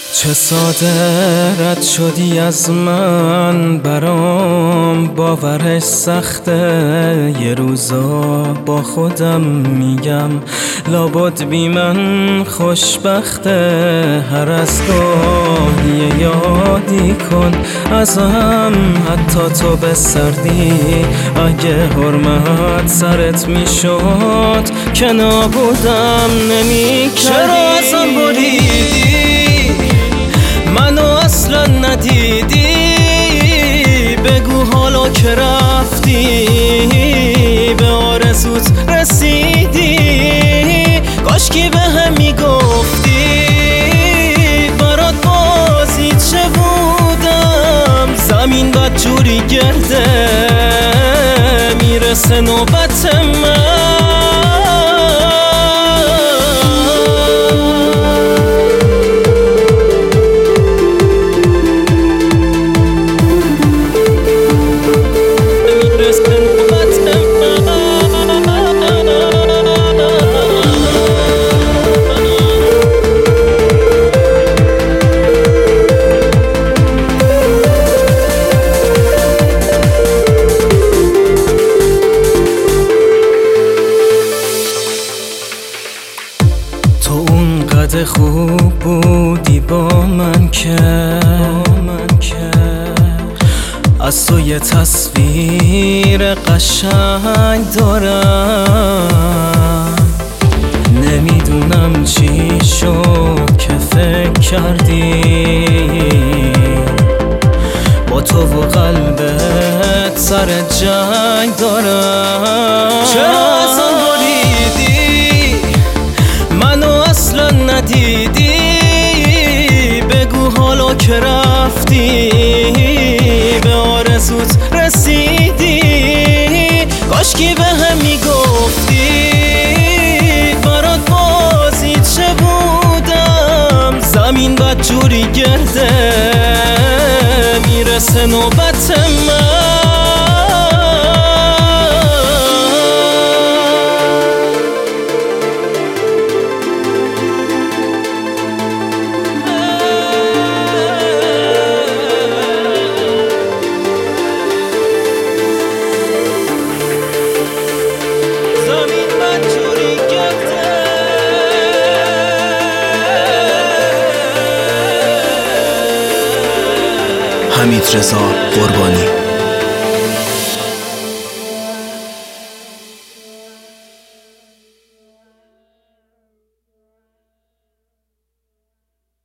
چه ساده رد شدی از من، برام باورش سخته. یه روزا با خودم میگم لابد بی من خوشبخته. هر از گاهی یادی کن ازم، حتی تو به سردی. اگه حرمت سرت میشد که نابودم نمیکردی. چرا ازم بریدی منو اصلا ندیدی؟ بگو حالا که رفتی به آرزوت رسیدی. کاشکی به هم میگفتی برات بازی چه بودم. زمین بدجوری گرده میرسه نوبت من. تو اونقدر خوب بودی با من که از تو یه تصویر قشنگ دارم. نمیدونم چی شد که فکر کردی با تو و قلبت سر جنگ دارم. چرا ازم بریدی منو اصلا ندیدی؟ بگو حالا که رفتی به آرزوت رسیدی. کاشکی به هم میگفتی برات بازی چه بودم. زمین بدجوری گرده میرسه نوبت من. حمیدرضا قربانی.